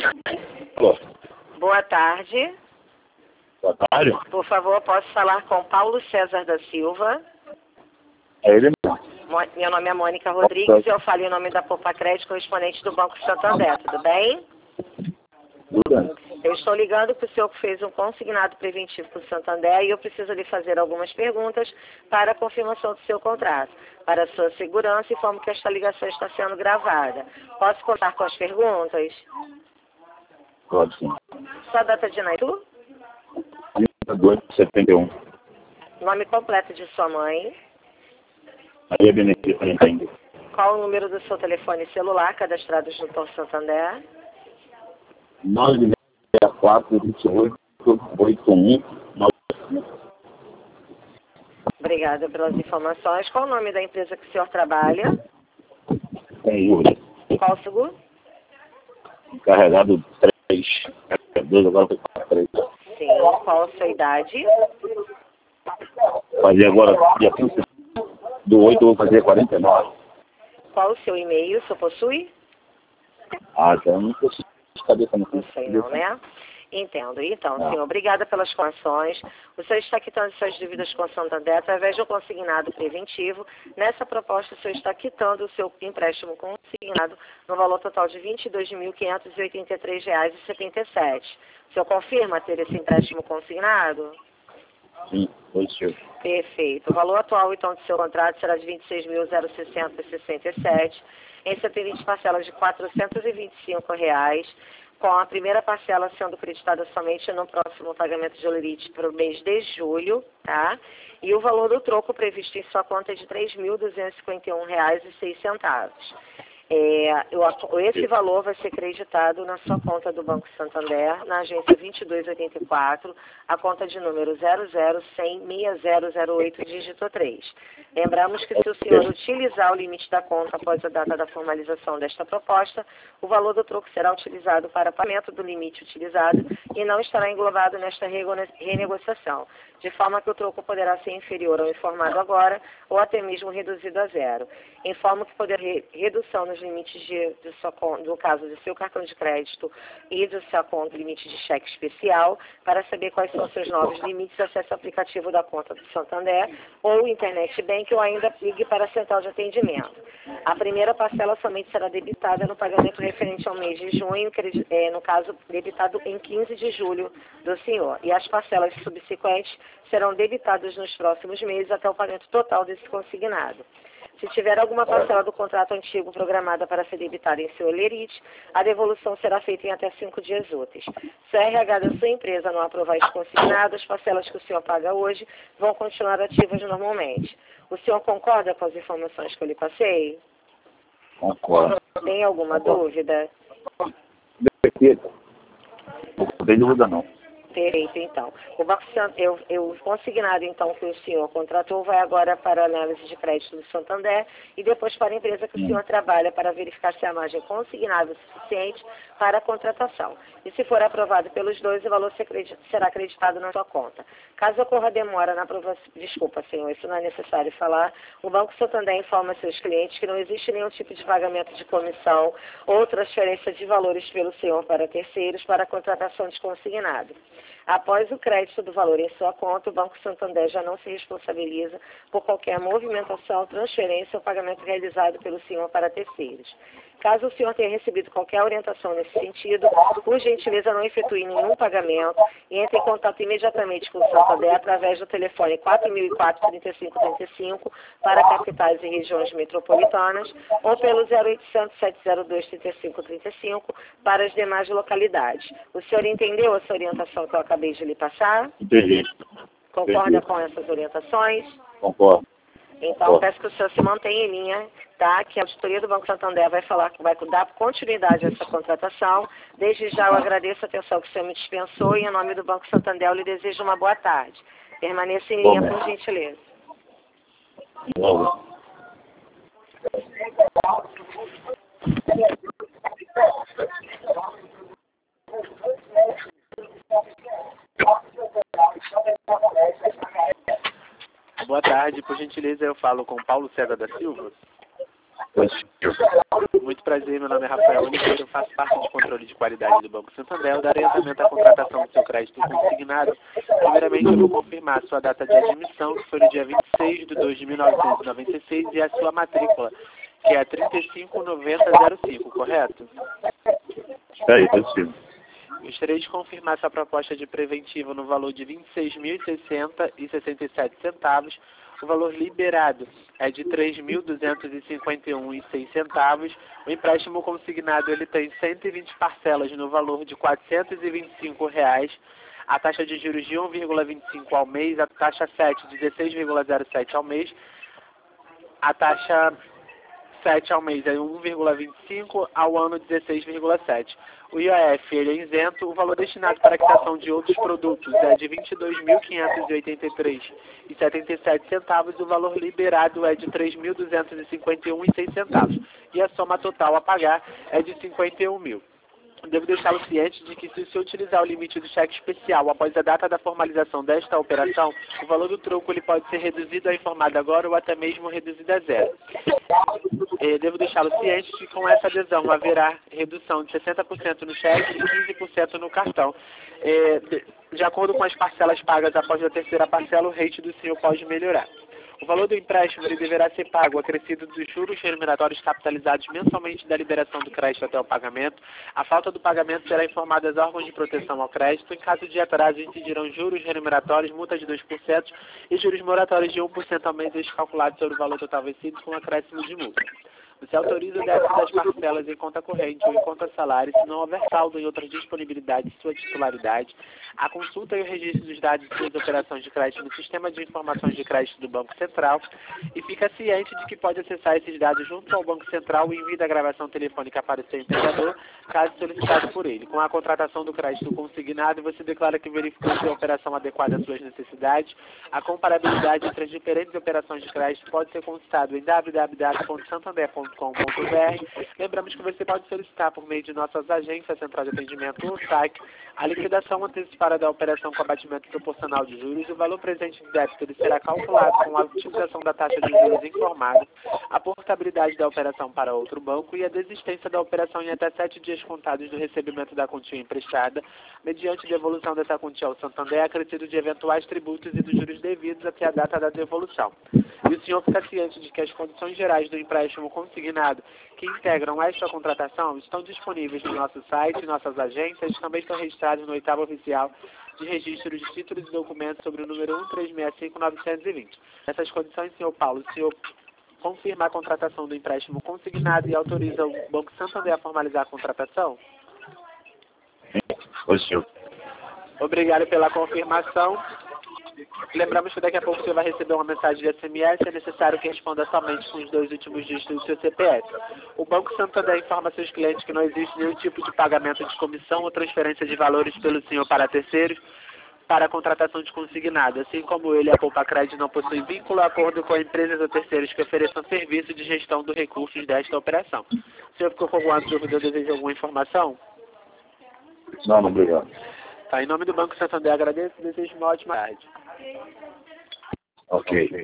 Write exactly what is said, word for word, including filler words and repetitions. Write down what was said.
Alô. Boa tarde. Boa tarde. Por favor, posso falar com Paulo César da Silva? É ele mesmo. Mo- Meu nome é Mônica Rodrigues e eu falo em nome da Popa Crédito, correspondente do Banco Santander, tudo bem? Tudo bem. Eu estou ligando para o senhor que fez um consignado preventivo para o Santander e eu preciso lhe fazer algumas perguntas para a confirmação do seu contrato. Para a sua segurança, informo que esta ligação está sendo gravada. Posso contar com as perguntas? Pode sim. Sua data de nascimento? trinta e dois de setenta e um. Nome completo de sua mãe? Maria Benedita Entende. Qual o número do seu telefone celular cadastrado junto ao Santander? nove seis quatro, dois oito, oito um nove cinco. Obrigada pelas informações. Qual o nome da empresa que o senhor trabalha? É Yuri. Qual o seguro? Encarregado três. dois agora foi para três. Sim. Qual a sua idade? Fazer agora, dia quinze do oito, eu vou fazer quarenta e nove. Qual o seu e-mail? O senhor possui? Ah, já não consigo de cabeça, não Não sei não, né? Entendo. Então, Não. senhor, obrigada pelas informações. O senhor está quitando suas dívidas com o Santander através de um consignado preventivo. Nessa proposta, o senhor está quitando o seu empréstimo consignado no valor total de vinte e dois mil quinhentos e oitenta e três reais e setenta e sete centavos. O senhor confirma ter esse empréstimo consignado? Sim, positivo. Perfeito. O valor atual, então, do seu contrato será de vinte e seis mil sessenta e sessenta e sete, em cento e vinte parcelas de quatrocentos e vinte e cinco reais, com a primeira parcela sendo creditada somente no próximo pagamento de olerite para o mês de julho, tá? E o valor do troco previsto em sua conta é de três mil duzentos e cinquenta e um reais e seis centavos. É, eu, esse valor vai ser creditado na sua conta do Banco Santander, na agência vinte e dois oitenta e quatro, a conta de número zero zero cem seis zero zero oito, dígito três. Lembramos que se o senhor utilizar o limite da conta após a data da formalização desta proposta, o valor do troco será utilizado para pagamento do limite utilizado e não estará englobado nesta renegociação, de forma que o troco poderá ser inferior ao informado agora ou até mesmo reduzido a zero. Informo que poder re redução nos limites de, de sua, no caso do seu cartão de crédito e do seu conta, limite de cheque especial. Para saber quais são os seus novos limites, acesse o aplicativo da conta do Santander ou Internet Bank ou ainda ligue para a central de atendimento. A primeira parcela somente será debitada no pagamento referente ao mês de junho, é, no caso debitado em quinze de julho do senhor. E as parcelas subsequentes serão debitadas nos próximos meses até o pagamento total desse consignado. Se tiver alguma parcela do contrato antigo programada para ser debitada em seu olerite, a devolução será feita em até cinco dias úteis. Se a R H da sua empresa não aprovar este consignado, as parcelas que o senhor paga hoje vão continuar ativas normalmente. O senhor concorda com as informações que eu lhe passei? Concordo. Tem alguma Concordo. dúvida? Não tem dúvida não. Perfeito, então. O Banco eu, eu consignado, então, que o senhor contratou vai agora para a análise de crédito do Santander e depois para a empresa que o senhor trabalha para verificar se a margem consignada é suficiente para a contratação. E se for aprovado pelos dois, o valor será acreditado na sua conta. Caso ocorra demora na aprovação, desculpa, senhor, isso não é necessário falar, o Banco Santander informa seus clientes que não existe nenhum tipo de pagamento de comissão ou transferência de valores pelo senhor para terceiros para a contratação de consignado. Após o crédito do valor em sua conta, o Banco Santander já não se responsabiliza por qualquer movimentação, transferência ou pagamento realizado pelo senhor para terceiros. Caso o senhor tenha recebido qualquer orientação nesse sentido, por gentileza não efetue nenhum pagamento e entre em contato imediatamente com o Santander através do telefone quatro mil e quatro, trinta e cinco trinta e cinco para capitais e regiões metropolitanas ou pelo zero oitocentos, sete zero dois, trinta e cinco trinta e cinco para as demais localidades. O senhor entendeu essa orientação que eu acabei de lhe passar? Entendi. Concorda Entendi. com essas orientações? Concordo. Então, Concordo. peço que o senhor se mantenha em linha, tá? Que a auditoria do Banco Santander vai falar, vai dar continuidade a essa contratação. Desde já eu agradeço a atenção que o senhor me dispensou e em nome do Banco Santander eu lhe desejo uma boa tarde. Permaneça em linha, por gentileza. Logo. Boa tarde, por gentileza eu falo com Paulo César da Silva. Muito prazer, meu nome é Rafael Oliveira, eu faço parte do controle de qualidade do Banco Santander. Eu darei andamento à contratação do seu crédito consignado. Primeiramente, eu vou confirmar a sua data de admissão, que foi no dia vinte e seis de dois de mil novecentos e noventa e seis, e a sua matrícula, que é a trinta e cinco noventa zero cinco, correto? É isso. Gostaria de confirmar sua proposta de preventivo no valor de vinte e seis mil e sessenta reais e sessenta e sete centavos. O valor liberado é de três mil duzentos e cinquenta e um reais e seis centavos. O empréstimo consignado ele tem cento e vinte parcelas no valor de quatrocentos e vinte e cinco reais. A taxa de juros de um vírgula vinte e cinco ao mês, a taxa sete de dezesseis vírgula zero sete ao mês, a taxa sete ao mês é um vírgula vinte e cinco, ao ano dezesseis vírgula sete. O I O F ele é isento. O valor destinado para a quitação de outros produtos é de vinte e dois mil quinhentos e oitenta e três reais e setenta e sete centavos. O valor liberado é de três mil duzentos e cinquenta e um reais e seis centavos. E a soma total a pagar é de cinquenta e um mil. Devo deixá-lo ciente de que, se você utilizar o limite do cheque especial após a data da formalização desta operação, o valor do troco ele pode ser reduzido a informado agora ou até mesmo reduzido a zero. Eh, devo deixá-lo ciente de que, com essa adesão, haverá redução de sessenta por cento no cheque e quinze por cento no cartão. Eh, de, de acordo com as parcelas pagas após a terceira parcela, o rate do senhor pode melhorar. O valor do empréstimo ele deverá ser pago acrescido dos juros remuneratórios capitalizados mensalmente da liberação do crédito até o pagamento. A falta do pagamento será informada aos órgãos de proteção ao crédito. Em caso de atraso, incidirão juros remuneratórios, multa de dois por cento e juros moratórios de um por cento ao mês, calculados sobre o valor total vencido com acréscimo de multa. Você autoriza o débito das parcelas em conta corrente ou em conta salário, se não houver saldo em outras disponibilidades de sua titularidade. A consulta e o registro dos dados de suas operações de crédito no Sistema de Informações de Crédito do Banco Central, e fica ciente de que pode acessar esses dados junto ao Banco Central e envia a gravação telefônica para o seu empregador, caso solicitado por ele. Com a contratação do crédito consignado, você declara que verificou se a operação adequada às suas necessidades. A comparabilidade entre as diferentes operações de crédito pode ser consultado em w w w ponto santander ponto com ponto b r. Lembramos que você pode solicitar por meio de nossas agências, central de atendimento ou site, a liquidação antecipada da operação com abatimento proporcional de juros. O valor presente de débito ele será calculado com a utilização da taxa de juros informada, a portabilidade da operação para outro banco e a desistência da operação em até sete dias contados do recebimento da quantia emprestada, mediante devolução dessa quantia ao Santander, acrescido de eventuais tributos e dos juros devidos até a data da devolução. E o senhor fica ciente de que as condições gerais do empréstimo consignado que integram esta contratação estão disponíveis no nosso site, nossas agências, também estão registrados no oitavo oficial de registro de títulos e documentos sobre o número um três seis cinco nove dois zero. Nessas condições, senhor Paulo, o senhor confirma a contratação do empréstimo consignado e autoriza o Banco Santander a formalizar a contratação? Oi, senhor. Obrigado pela confirmação. Lembramos que daqui a pouco você vai receber uma mensagem de S M S. É necessário que responda somente com os dois últimos dígitos do seu C P F. O Banco Santander informa seus clientes que não existe nenhum tipo de pagamento de comissão ou transferência de valores pelo senhor para terceiros para a contratação de consignado. Assim como ele, a Poupa Crédito não possui vínculo a acordo com empresas ou terceiros que ofereçam serviço de gestão dos recursos desta operação. O senhor ficou com alguma dúvida ou deseja alguma informação? Não, não, obrigado. Tá, em nome do Banco Santander, agradeço e desejo uma ótima tarde. Ok.